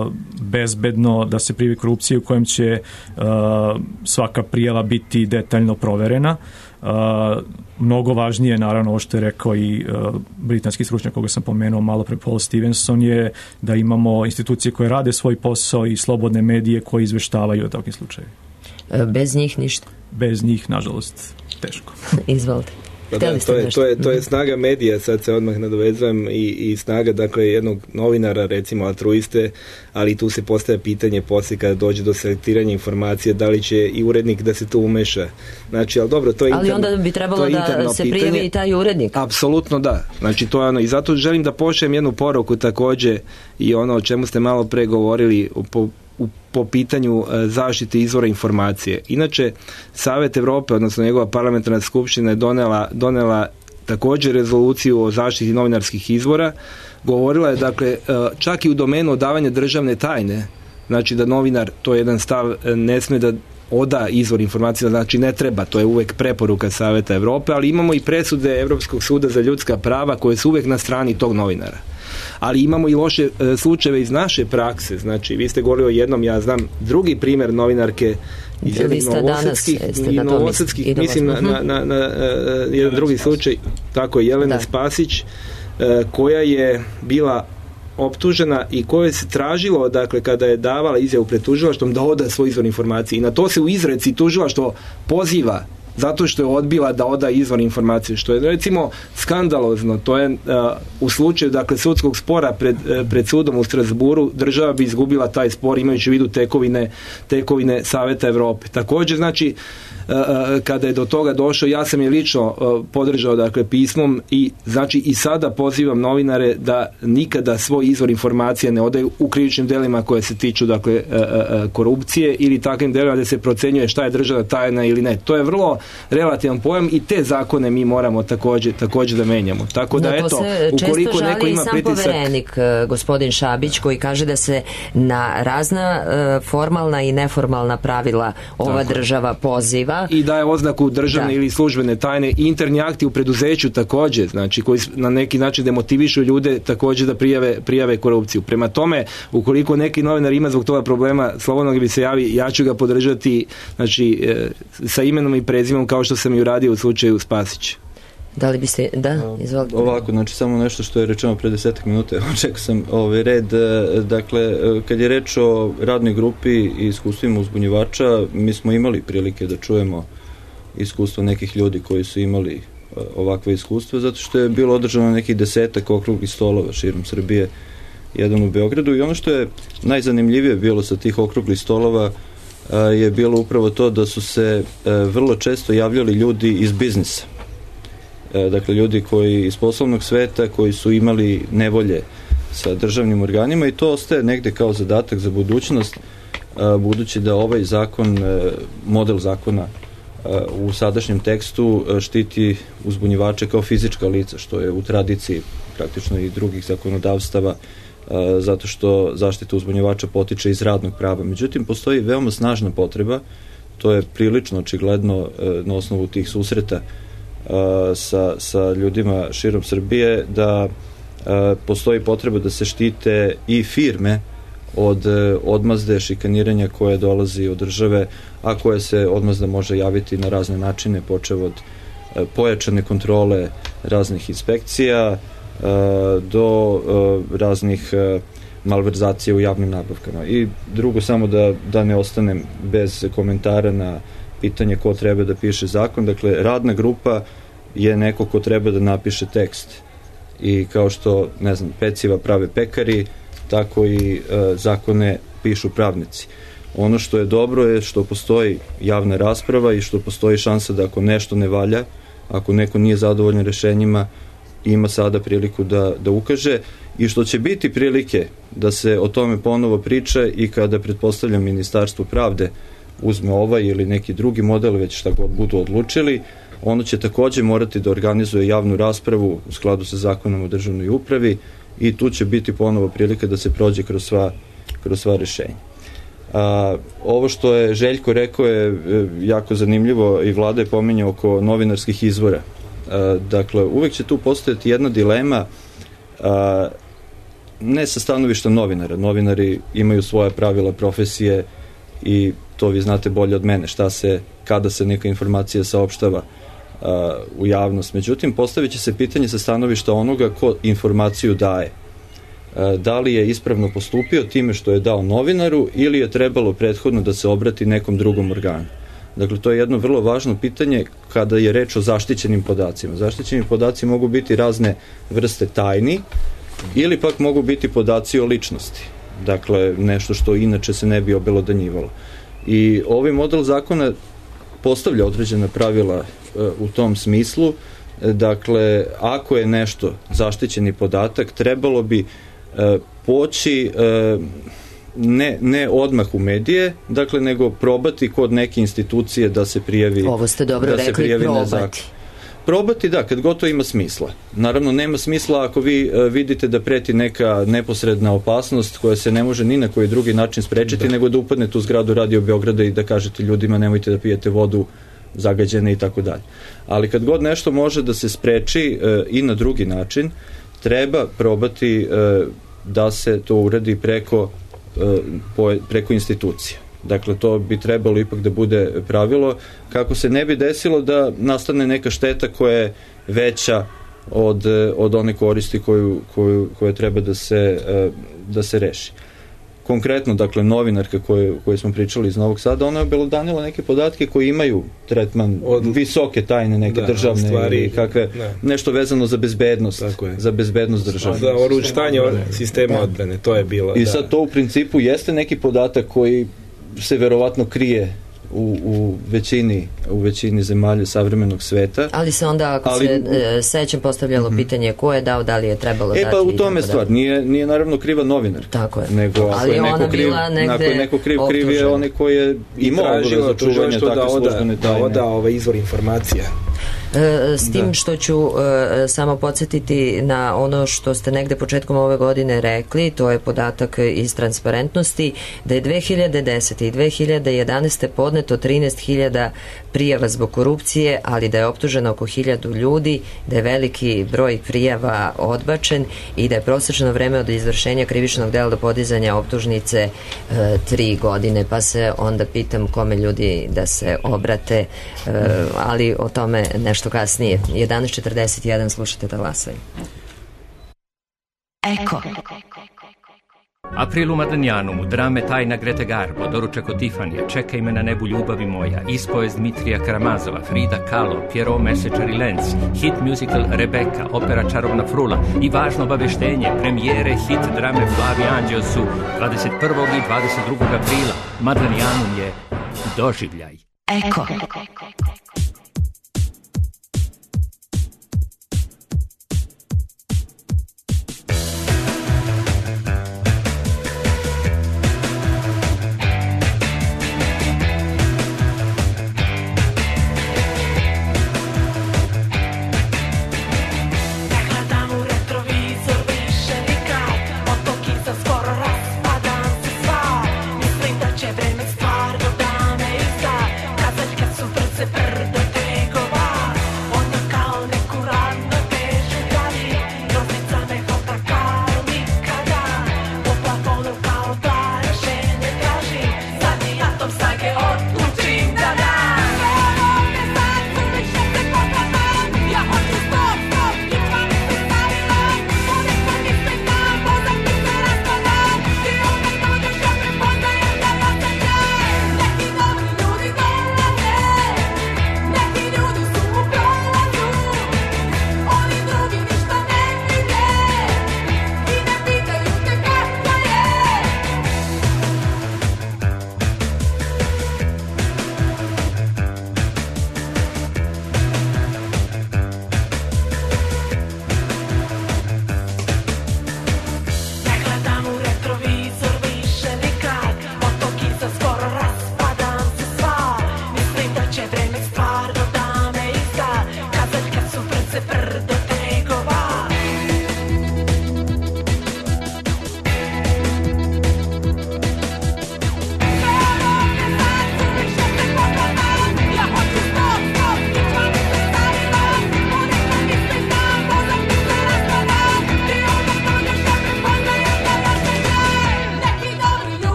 bezbedno da se prijavi korupcije, u kojem će uh, svaka prijava biti detaljno proverena. Uh, mnogo važnije, naravno, ovo što je rekao i uh, britanski stručnjak koga sam pomenuo malo pre, Paul Stevenson, je da imamo institucije koje rade svoj posao i slobodne medije koje izveštavaju o takvim slučajevima. Bez njih ništa? Bez njih, nažalost, teško. Izvolite. Pa da, to, je, to, je, to je snaga medija, sad se odmah nadovezujem, i, i snaga, dakle, jednog novinara, recimo altruiste, ali tu se postaje pitanje poslije kada dođe do selektiranja informacije, da li će i urednik da se tu umeša. Znači, ali dobro, to je ali interno, onda bi trebalo da se prijavi i taj urednik. Apsolutno da. Znači, to je ono, i zato želim da pošaljem jednu poruku takođe i ono o čemu ste malo pre govorili po U, po pitanju e, zaštite izvora informacije. Inače, Savet Evrope, odnosno njegova parlamentarna skupština je donela, donela također rezoluciju o zaštiti novinarskih izvora. Govorila je, dakle, e, čak i u domenu odavanja državne tajne, znači da novinar, to je jedan stav, ne sme da oda izvor informacija, znači ne treba, to je uvek preporuka Saveta Evrope, ali imamo i presude Evropskog suda za ljudska prava koje su uvek na strani tog novinara. Ali imamo i loše e, slučajeve iz naše prakse. Znači, vi ste govorili o jednom, ja znam, drugi primjer novinarke iz jednih novosadskih, i novosadskih, mislim na, na, na, na uh, jedan drugi slučaj, tako je, Jelena da. Spasić, uh, koja je bila optužena i kojoj se tražilo, dakle, kada je davala izjavu pred tužilaštvom da oda svoj izvor informacije. I na to se u izreci tužilaštvo poziva zato što je odbila da oda izvor informacije, što je recimo skandalozno. To je uh, u slučaju, dakle, sudskog spora pred, uh, pred sudom u Strasburu, država bi izgubila taj spor imajući u vidu tekovine, tekovine Saveta Evrope. Također, znači, uh, uh, kada je do toga došlo, ja sam je lično uh, podržao, dakle, pismom i znači i sada pozivam novinare da nikada svoj izvor informacije ne odaju u krivičnim delima koje se tiču, dakle, uh, uh, korupcije ili takvim delima da se procenjuje šta je državna tajna ili ne. To je vrlo relativan pojam i te zakone mi moramo također, također da menjamo. Tako da, no, eto, ukoliko neko ima pritisak... sam poverenik, gospodin Šabić, koji kaže da se na razna formalna i neformalna pravila ova tako država poziva. I daje oznaku državne da. ili službene tajne. I interni akti u preduzeću također, znači, koji na neki način demotivišu ljude također da prijave, prijave korupciju. Prema tome, ukoliko neki novinar ima zbog toga problema, slobodno bi se javi, ja ću ga podržati, znači, sa imenom i prezimenom, kao što sam i uradio u slučaju Spasić. Da li biste, da, izvolite. Ovako, znači samo nešto što je rečeno pre desetak minuta, očekao sam ovaj red, dakle, kad je reč o radnoj grupi i iskustvima uzbunjivača, mi smo imali prilike da čujemo iskustvo nekih ljudi koji su imali ovakve iskustva, zato što je bilo održano nekih desetak okruglih stolova širom Srbije, jedan u Beogradu, i ono što je najzanimljivije bilo sa tih okruglih stolova je bilo upravo to da su se vrlo često javljali ljudi iz biznisa. Dakle, ljudi koji iz poslovnog sveta, koji su imali nevolje sa državnim organima, i to ostaje negde kao zadatak za budućnost, budući da ovaj zakon, model zakona u sadašnjem tekstu štiti uzbunjivače kao fizička lica, što je u tradiciji praktično i drugih zakonodavstava, zato što zaštita uzbunjivača potiče iz radnog prava. Međutim, postoji veoma snažna potreba, to je prilično očigledno na osnovu tih susreta sa, sa ljudima širom Srbije, da postoji potreba da se štite i firme od odmazde, šikaniranja koje dolazi od države, a koje se odmazda može javiti na razne načine, počev od pojačane kontrole raznih inspekcija do raznih malverzacija u javnim nabavkama. I drugo, samo da, da ne ostanem bez komentara na pitanje ko treba da piše zakon. Dakle, radna grupa je neko ko treba da napiše tekst. I kao što, ne znam, peciva prave pekari, tako i e, zakone pišu pravnici. Ono što je dobro je što postoji javna rasprava i što postoji šansa da ako nešto ne valja, ako neko nije zadovoljan rešenjima, ima sada priliku da, da ukaže, i što će biti prilike da se o tome ponovo priča i kada, pretpostavljam, Ministarstvo pravde uzme ovaj ili neki drugi model, već šta god budu odlučili, ono će takođe morati da organizuje javnu raspravu u skladu sa zakonom o državnoj upravi, i tu će biti ponovo prilika da se prođe kroz sva, kroz sva rešenja. A, ovo što je Željko rekao je jako zanimljivo, i Vlada je pominjao oko novinarskih izvora. A, dakle, uvek će tu postojati jedna dilema, a, ne sa stanovišta novinara. Novinari imaju svoje pravila profesije i to vi znate bolje od mene, šta se, kada se neka informacija saopštava uh, u javnost. Međutim, postavit će se pitanje sa stanovišta onoga ko informaciju daje. Uh, da li je ispravno postupio time što je dao novinaru, ili je trebalo prethodno da se obrati nekom drugom organu. Dakle, to je jedno vrlo važno pitanje kada je reč o zaštićenim podacima. Zaštićeni podaci mogu biti razne vrste tajni, ili pak mogu biti podaci o ličnosti. Dakle, nešto što inače se ne bi obelodanjivalo. I ovaj model zakona postavlja određena pravila e, u tom smislu. E, dakle, ako je nešto zaštićeni podatak, trebalo bi e, poći e, ne, ne odmah u medije, dakle, nego probati kod neke institucije da se prijavi. Ovo ste dobro da rekli, probati. Probati, da, kad gotovo ima smisla. Naravno, nema smisla ako vi uh, vidite da preti neka neposredna opasnost koja se ne može ni na koji drugi način sprečiti, da. nego da upadnete u zgradu Radio Beograda i da kažete ljudima nemojte da pijete vodu zagađene i tako dalje. Ali kad god nešto može da se spreči uh, i na drugi način, treba probati uh, da se to uradi preko, uh, po, preko institucija. Dakle, to bi trebalo ipak da bude pravilo, kako se ne bi desilo da nastane neka šteta koja je veća od, od one koristi koju, koju, koju treba da se, da se reši. Konkretno, dakle, novinarka koje, koje smo pričali iz Novog Sada, ona je obelodanila neke podatke koji imaju tretman od visoke tajne, neke da, državne stvari, ili kakve, da. Nešto vezano za bezbednost, za bezbednost države. Da, oručtanje sistema odbrane, to je bilo. I da. sad to u principu jeste neki podatak koji se verovatno krije U, u većini u većini zemalja savremenog sveta. Ali se onda, ako ali, se e, sećam, postavljalo mm-hmm. pitanje ko je dao, da li je trebalo e, dati. E pa u tome stvar, nije, nije naravno kriva novinar. Tako je. Nego, ali je ona kriv, bila negde ako je neko kriv, kriv je onaj koji je imao obavezu čuvanja takve službene tajne. Da oda ovaj izvor informacija. S tim da. Što ću uh, samo podsjetiti na ono što ste negde početkom ove godine rekli, to je podatak iz transparentnosti, da je dve hiljade desete i dve hiljade jedanaeste podneto trinaest hiljada prijava zbog korupcije, ali da je optuženo oko hiljadu ljudi, da je veliki broj prijava odbačen i da je prosečno vreme od izvršenja krivičnog dela do podizanja optužnice uh, tri godine, pa se onda pitam kome ljudi da se obrate, uh, ali o tome nešto kasnije. jedanaest četrdeset jedan, slušate Talasanje. Eko. April u Madanjanu, drame Tajna Grete Garbo, doručak od Tifanija, Čekaj me na nebu ljubavi moja, ispovest Dmitrija Karamazova, Frida Kahlo, Pierrot Mesečar i Lenz, hit musical Rebeka, opera Čarobna frula i važno obaveštenje, premijere hit drame Flavi Anđeo su dvadeset prvog i dvadeset drugog aprila. Madanjanum je doživljaj. Eko. Mislim da će vreme stvarno da me izda, kazaljke su brze, brde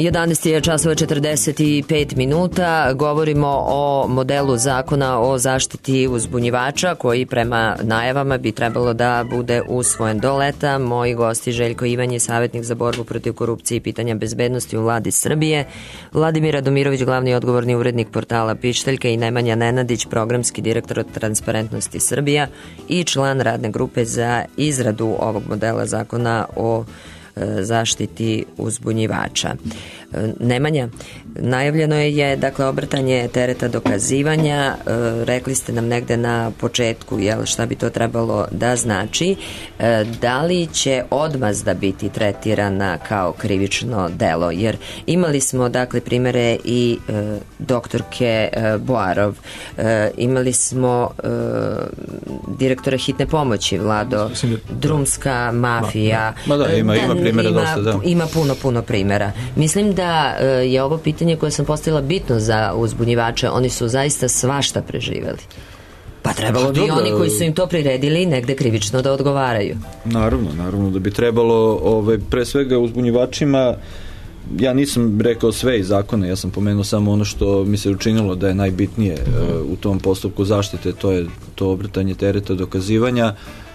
jedanaest je časova četrdeset pet minuta. Govorimo o modelu zakona o zaštiti uzbunjivača koji prema najavama bi trebalo da bude usvojen do leta. Moji gosti Željko Ivan je savjetnik za borbu protiv korupcije i pitanja bezbednosti u Vladi Srbije, Vladimir Radomirović, glavni odgovorni urednik portala Pišteljka i Nemanja Nenadić, programski direktor od Transparentnosti Srbija i član radne grupe za izradu ovog modela zakona o zaštiti uzbunjivača. Nemanja, najavljeno je dakle obrtanje tereta dokazivanja, rekli ste nam negde na početku jel, šta bi to trebalo da znači, da li će odmazda biti tretirana kao krivično delo, jer imali smo dakle primere i e, doktorke e, Boarov, e, imali smo e, direktora hitne pomoći Vlado, drumska mafija, Ma da, ima, ima primjera ima, dosta, da. Ima puno, puno primjera. Mislim da je ovo pitanje koje sam postavila bitno za uzbunjivače. Oni su zaista svašta preživeli. Pa trebalo bi oni koji su im to priredili negde krivično da odgovaraju. Naravno, naravno da bi trebalo ovaj, pre svega uzbunjivačima. Ja nisam rekao sve iz zakona, ja sam pomenuo samo ono što mi se učinilo da je najbitnije uh, u tom postupku zaštite, to je to obrtanje tereta dokazivanja,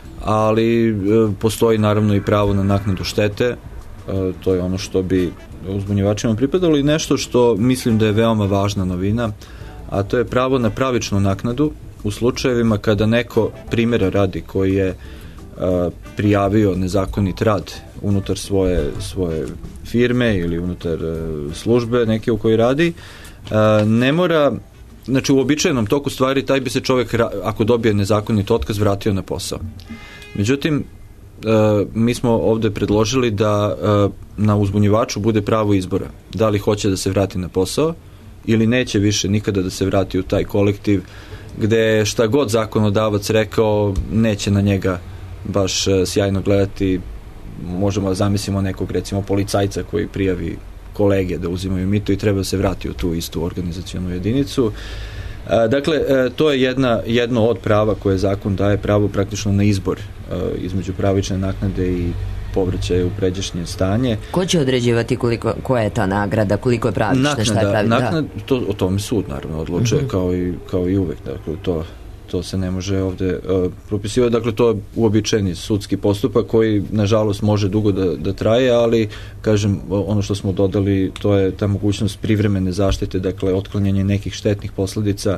ali uh, postoji naravno i pravo na naknadu štete, uh, to je ono što bi uzbunjivačima pripadalo i nešto što mislim da je veoma važna novina, a to je pravo na pravičnu naknadu u slučajevima kada neko, primjera radi, koji je uh, prijavio nezakonit rad unutar svoje, svoje firme ili unutar uh, službe neke u kojoj radi, uh, ne mora, znači u običajnom toku stvari taj bi se čovjek, ako dobije nezakonit otkaz, vratio na posao. Međutim, Uh, mi smo ovdje predložili da uh, na uzbunjivaču bude pravo izbora. Da li hoće da se vrati na posao ili neće više nikada da se vrati u taj kolektiv gde šta god zakonodavac rekao neće na njega baš uh, sjajno gledati. Možemo da zamislimo nekog recimo policajca koji prijavi kolege da uzimaju mito i treba da se vrati u tu istu organizacionu jedinicu. Uh, dakle, uh, to je jedna, jedno od prava koje zakon daje, pravo praktično na izbor između pravične naknade i povraćaja u pređašnje stanje. Ko će određivati koliko, koja je ta nagrada, koliko je pravična, naknada, šta je pravična? Naknada, to, o tome sud naravno odlučuje, mm-hmm. kao, i, kao i uvek. Dakle, to, to se ne može ovde uh, propisivati. Dakle, to je uobičajeni sudski postupak koji, nažalost, može dugo da, da traje, ali, kažem, ono što smo dodali, to je ta mogućnost privremene zaštite, dakle, otklanjanje nekih štetnih posledica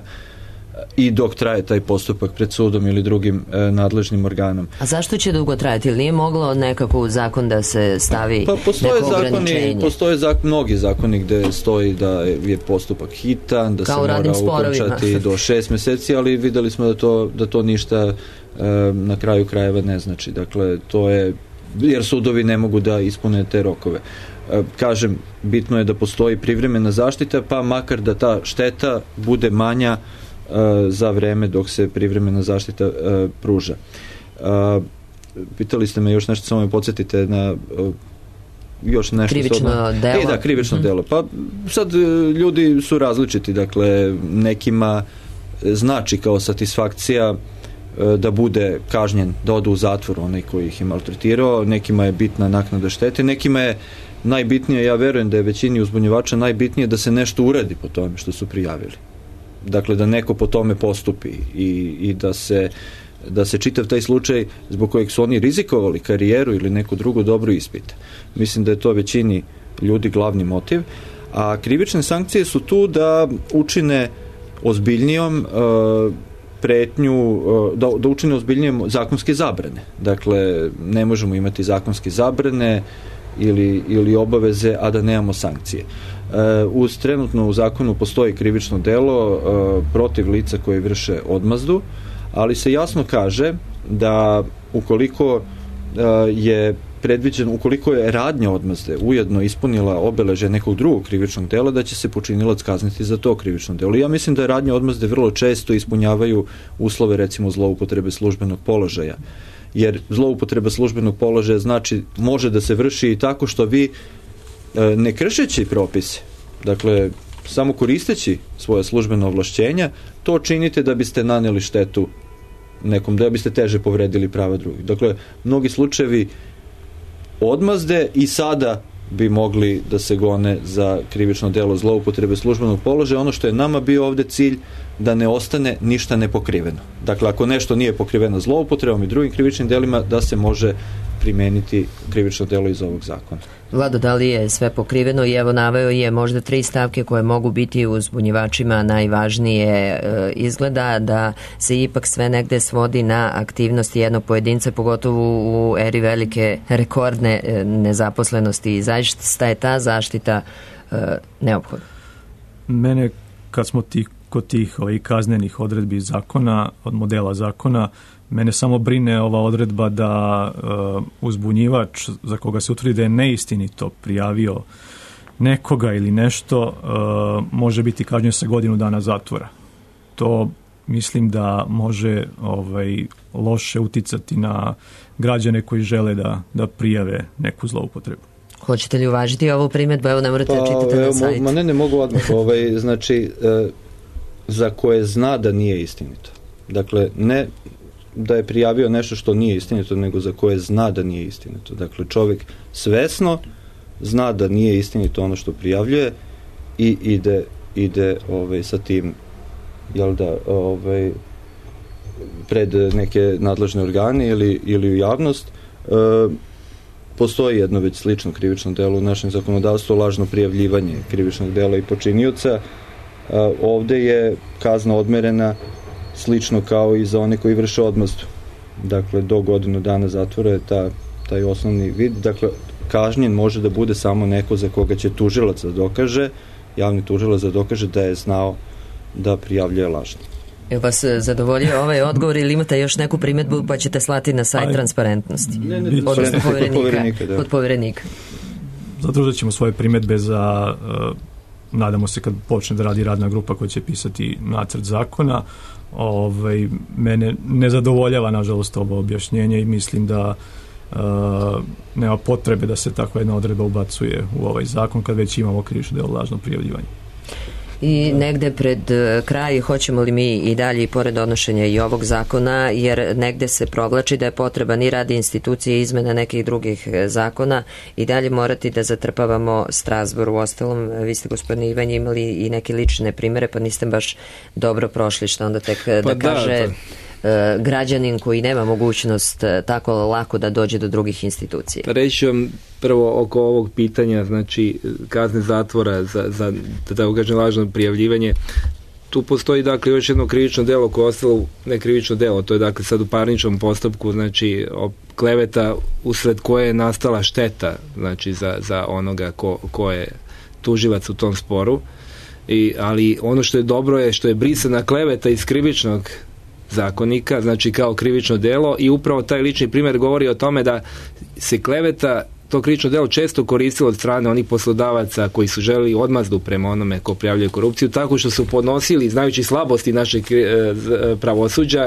i dok traje taj postupak pred sudom ili drugim e, nadležnim organom. A zašto će dugo trajati? Ili nije moglo nekako u zakon da se stavi pa, postoje neko zakoni, ograničenje? Postoje zak, mnogi zakoni gde stoji da je postupak hitan, da kao se mora ukončati do šest meseci, ali videli smo da to, da to ništa e, na kraju krajeva ne znači. Dakle, to je, jer sudovi ne mogu da ispune te rokove. E, kažem, bitno je da postoji privremena zaštita, pa makar da ta šteta bude manja za vreme dok se privremena zaštita uh, pruža. Uh, pitali ste me još nešto, samo me podsjetite na uh, još nešto. Krivično sobno. delo. E, da, krivično mm-hmm. delo. Pa sad uh, ljudi su različiti, dakle nekima znači kao satisfakcija uh, da bude kažnjen, da ode u zatvor onaj koji ih je maltretirao, nekima je bitna naknada štete, nekima je najbitnije, ja verujem da je većini uzbunjivača najbitnije da se nešto uradi po tome što su prijavili. Dakle, da neko po tome postupi i, i da se da se čitav taj slučaj zbog kojeg su oni rizikovali karijeru ili neko drugo dobro ispita. Mislim da je to većini ljudi glavni motiv, a krivične sankcije su tu da učine ozbiljnijom uh, pretnju, uh, da, da učine ozbiljnijom zakonske zabrane. Dakle, ne možemo imati zakonske zabrane ili, ili obaveze, a da nemamo sankcije. Uh, uz trenutno u zakonu postoji krivično delo uh, protiv lica koji vrše odmazdu, ali se jasno kaže da ukoliko uh, je predviđeno, ukoliko je radnja odmazde ujedno ispunila obeležje nekog drugog krivičnog dela, da će se počinilac kazniti za to krivično delo. Ja mislim da radnje odmazde vrlo često ispunjavaju uslove, recimo zloupotrebe službenog položaja, jer zloupotreba službenog položaja znači može da se vrši i tako što vi ne kršeći propise, dakle samo koristeći svoje službeno ovlašćenja, to činite da biste naneli štetu nekom, da biste teže povredili prava drugih. Dakle, mnogi slučajevi odmazde i sada bi mogli da se gone za krivično delo zloupotrebe službenog položaja. Ono što je nama bio ovde cilj, da ne ostane ništa nepokriveno. Dakle, ako nešto nije pokriveno zloupotrebom i drugim krivičnim delima, da se može primeniti krivično delo iz ovog zakona. Vlado, da li je sve pokriveno? I evo naveo je možda tri stavke koje mogu biti uzbunjivačima najvažnije. E, izgleda da se ipak sve negde svodi na aktivnosti jednog pojedinca, pogotovo u eri velike rekordne e, nezaposlenosti. I zaista je ta zaštita e, neophodna. Mene, kad smo tih, kod tih ovaj, kaznenih odredbi zakona, od modela zakona, mene samo brine ova odredba da uh, uzbunjivač za koga se utvrdi da je neistinito prijavio nekoga ili nešto uh, može biti kažnjen sa godinu dana zatvora. To mislim da može ovaj, loše uticati na građane koji žele da, da prijave neku zloupotrebu. Hoćete li uvažiti ovu primjedbu? Evo ne morate pa, da čitate evo, na sajtu. Ma ne, ne mogu odmah. Ovaj, znači, e, za koje zna da nije istinito. Dakle, ne da je prijavio nešto što nije istinito, nego za koje zna da nije istinito. Dakle, čovjek svesno zna da nije istinito ono što prijavljuje i ide, ide ovaj, sa tim, jel da, ovaj, pred neke nadležne organe ili, ili u javnost. E, postoji jedno već slično krivično delo u našem zakonodavstvu, lažno prijavljivanje krivičnog dela i počinioca. E, ovde je kazna odmerena slično kao i za one koji vrše odmazdu. Dakle, do godinu dana zatvora je ta, taj osnovni vid. Dakle, kažnjen može da bude samo neko za koga će tužilac da dokaže, javni tužilac da dokaže da je znao da prijavljuje lažno. Je vas zadovoljio ovaj odgovor ili imate još neku primjedbu pa ćete slati na sajt Aj. transparentnosti? Ne, ne, odnosno povjerenika. povjerenika da. Kod povjerenika. Zadržat ćemo svoje primjedbe za, uh, nadamo se kad počne da radi radna grupa koja će pisati nacrt zakona. Ovaj, mene ne zadovoljava nažalost ovo objašnjenje i mislim da uh, nema potrebe da se takva jedna odredba ubacuje u ovaj zakon kad već imamo krivično delo lažno prijavljivanje. I negde pred kraj, hoćemo li mi i dalje i pored donošenja i ovog zakona, jer negde se provlači da je potreban i radi institucije izmena nekih drugih zakona i dalje morati da zatrpavamo Strazbor. U ostalom, vi ste, gospodine Ivanje, imali i neke lične primere, pa niste baš dobro prošli, što onda tek pa da kaže da, građanin koji nema mogućnost tako lako da dođe do drugih institucija. Reći vam prvo oko ovog pitanja, znači kazne zatvora za, za da ugažem lažno prijavljivanje. Tu postoji dakle još jedno krivično delo koje je ostalo ne krivično delo, to je dakle sad u parničnom postupku, znači kleveta usred koje je nastala šteta, znači za, za onoga ko, ko je tužilac u tom sporu. I, ali ono što je dobro je što je brisana kleveta iz krivičnog zakonika, znači kao krivično delo, i upravo taj lični primjer govori o tome da se kleveta, to krivično delo, često koristilo od strane onih poslodavaca koji su želeli odmazdu prema onome ko prijavljuje korupciju, tako što su podnosili, znajući slabosti našeg pravosuđa,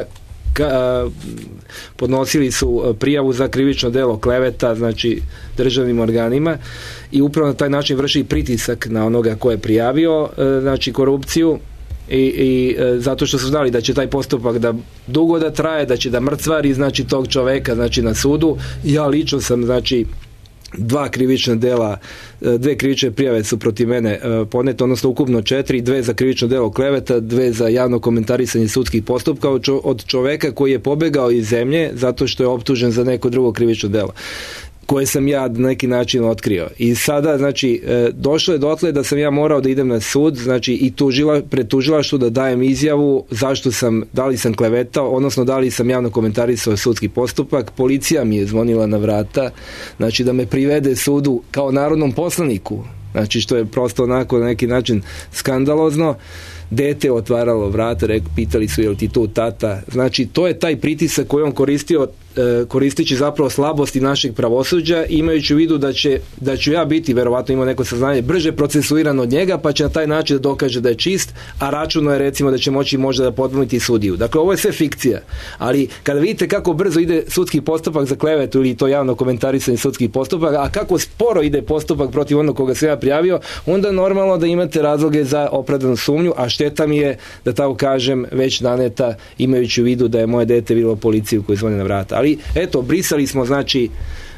ka, podnosili su prijavu za krivično delo kleveta, znači državnim organima, i upravo na taj način vrši pritisak na onoga ko je prijavio znači korupciju. I, i e, zato što su znali da će taj postupak da dugo da traje, da će da mrcvari znači tog čoveka znači na sudu. Ja lično sam znači dva krivična dela, dve krivične prijave su protiv mene e, ponete, odnosno ukupno četiri, dve za krivično delo kleveta, dve za javno komentarisanje sudskih postupka od, čo, od čoveka koji je pobegao iz zemlje zato što je optužen za neko drugo krivično delo koje sam ja na neki način otkrio. I sada, znači, e, došlo je dotle da sam ja morao da idem na sud, znači, i tužila, pred tužilaštvu da dajem izjavu zašto sam, da li sam klevetao, odnosno da li sam javno komentarisao sudski postupak. Policija mi je zvonila na vrata, znači, da me privede sudu kao narodnom poslaniku, znači, što je prosto onako na neki način skandalozno. Dete otvaralo vrata, rek, pitali su je li ti tu tata. Znači, to je taj pritisak koji on koristio, e, koristići zapravo slabosti našeg pravosuđa, imajući u vidu da će, da ću ja biti, verovatno ima neko saznanje, brže procesuiran od njega, pa će na taj način da dokaže da je čist, a računo je recimo da će moći možda da podmoliti sudiju. Dakle, ovo je sve fikcija. Ali kada vidite kako brzo ide sudski postupak za klevetu ili to javno komentarisanje sudskih postupaka, a kako sporo ide postupak protiv onog koga se ja prijavio, onda normalno da imate razloge za opravdanu sumnju, a šteta mi je, da tako kažem, već naneta, imajući u vidu da je moje dete bilo policiju koji zvoni na vrata. Ali eto, brisali smo znači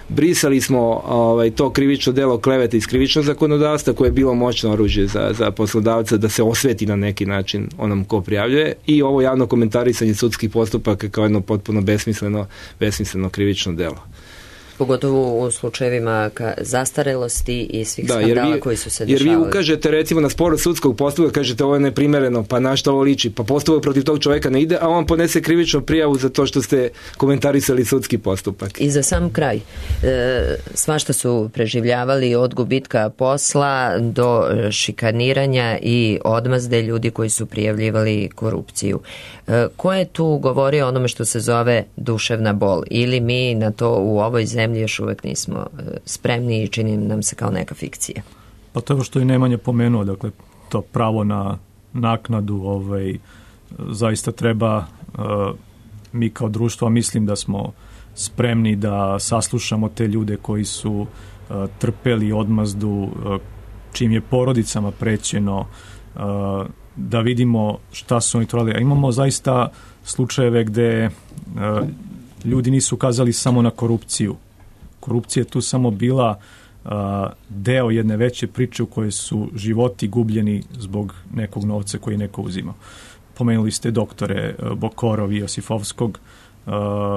brisali smo ovaj, to krivično delo klevete iz krivičnog zakonodavstva koje je bilo moćno oružje za, za poslodavca da se osveti na neki način onom ko prijavljuje, i ovo javno komentarisanje sudskih postupaka kao jedno potpuno besmisleno, besmisleno krivično delo. Pogotovo u slučajevima zastarelosti i svih da, skandala vi, koji su se dešavali. Jer vi ukažete recimo na sporo sudskog postupka, kažete ovo je neprimereno, pa na što ovo liči, pa postupak protiv tog čovjeka ne ide, a on podnese krivičnu prijavu za to što ste komentarisali sudski postupak. I za sam kraj, e, svašta su preživljavali od gubitka posla do šikaniranja i odmazde ljudi koji su prijavljivali korupciju. E, ko je tu govorio onome što se zove duševna bol, ili mi na to u ovoj zemlji još uvek nismo spremni i čini nam se kao neka fikcija? Pa to je što je Nemanja pomenuo, dakle to pravo na naknadu ovaj, zaista treba, uh, mi kao društvo, mislim da smo spremni da saslušamo te ljude koji su uh, trpeli odmazdu, uh, čim je porodicama prećeno, uh, da vidimo šta su oni trali. A imamo zaista slučajeve gde uh, ljudi nisu ukazali samo na korupciju. Korupcija je tu samo bila uh, deo jedne veće priče u kojoj su životi gubljeni zbog nekog novca koji neko uzima. Pomenuli ste doktore uh, Bokorov i Josifovskog. Uh,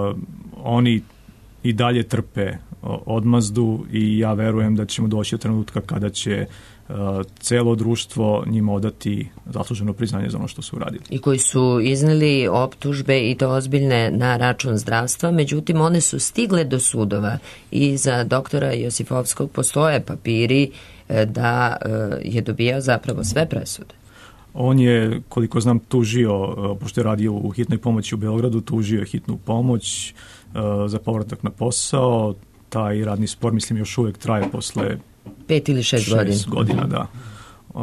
oni i dalje trpe uh, odmazdu i ja verujem da ćemo doći do trenutka kada će uh, celo društvo njima odati zasluženo priznanje za ono što su uradili. I koji su izneli optužbe i to ozbiljne na račun zdravstva, međutim one su stigle do sudova i za doktora Josifovskog postoje papiri da je dobijao zapravo sve presude. On je, koliko znam, tužio, pošto je radio u hitnoj pomoći u Beogradu, tužio je hitnu pomoć za povratak na posao. Taj radni spor, mislim, još uvijek traje posle Pet ili šest, šest godina. godina, da. Uh,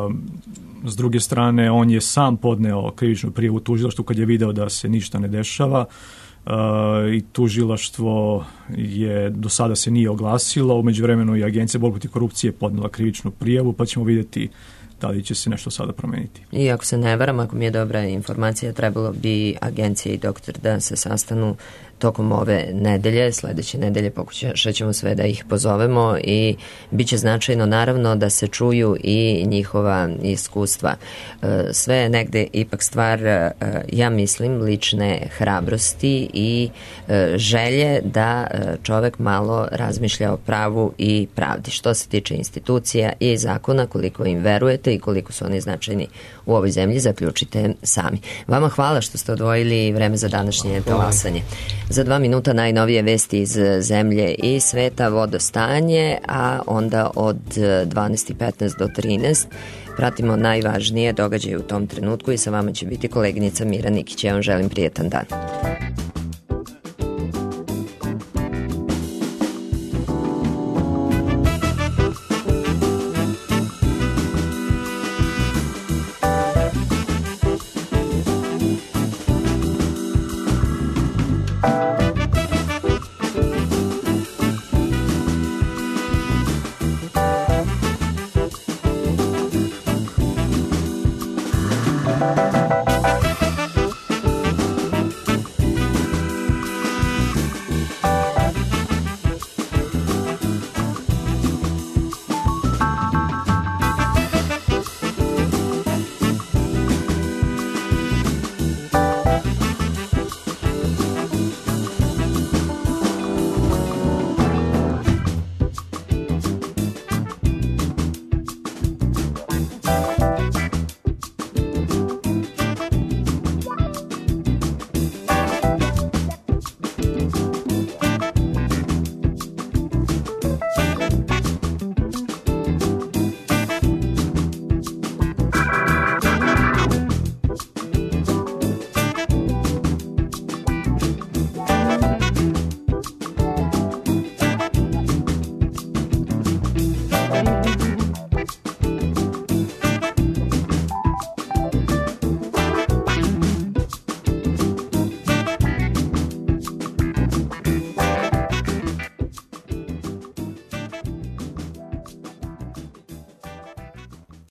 s druge strane, on je sam podneo krivičnu prijavu tužilaštvu kad je video da se ništa ne dešava uh, i tužilaštvo je do sada se nije oglasilo. U međuvremenu i Agencija borbe protiv korupcije podnela krivičnu prijavu, pa ćemo vidjeti da li će se nešto sada promeniti. I ako se ne varam, ako mi je dobra informacija, trebalo bi agencija i doktor da se sastanu tokom ove nedelje, sledeće nedelje pokušat ćemo sve da ih pozovemo i bit će značajno naravno da se čuju i njihova iskustva. Sve je negde ipak stvar, ja mislim, lične hrabrosti i želje da čovek malo razmišlja o pravu i pravdi. Što se tiče institucija i zakona, koliko im verujete i koliko su oni značajni u ovoj zemlji, zaključite sami. Vama hvala što ste odvojili vreme za današnje talasanje. Za dva minuta najnovije vesti iz zemlje i sveta, vodostanje, a onda od dvanaest i petnaest do trinaest pratimo najvažnije događaje u tom trenutku i sa vama će biti koleginica Mira Nikić. Ja vam želim prijetan dan.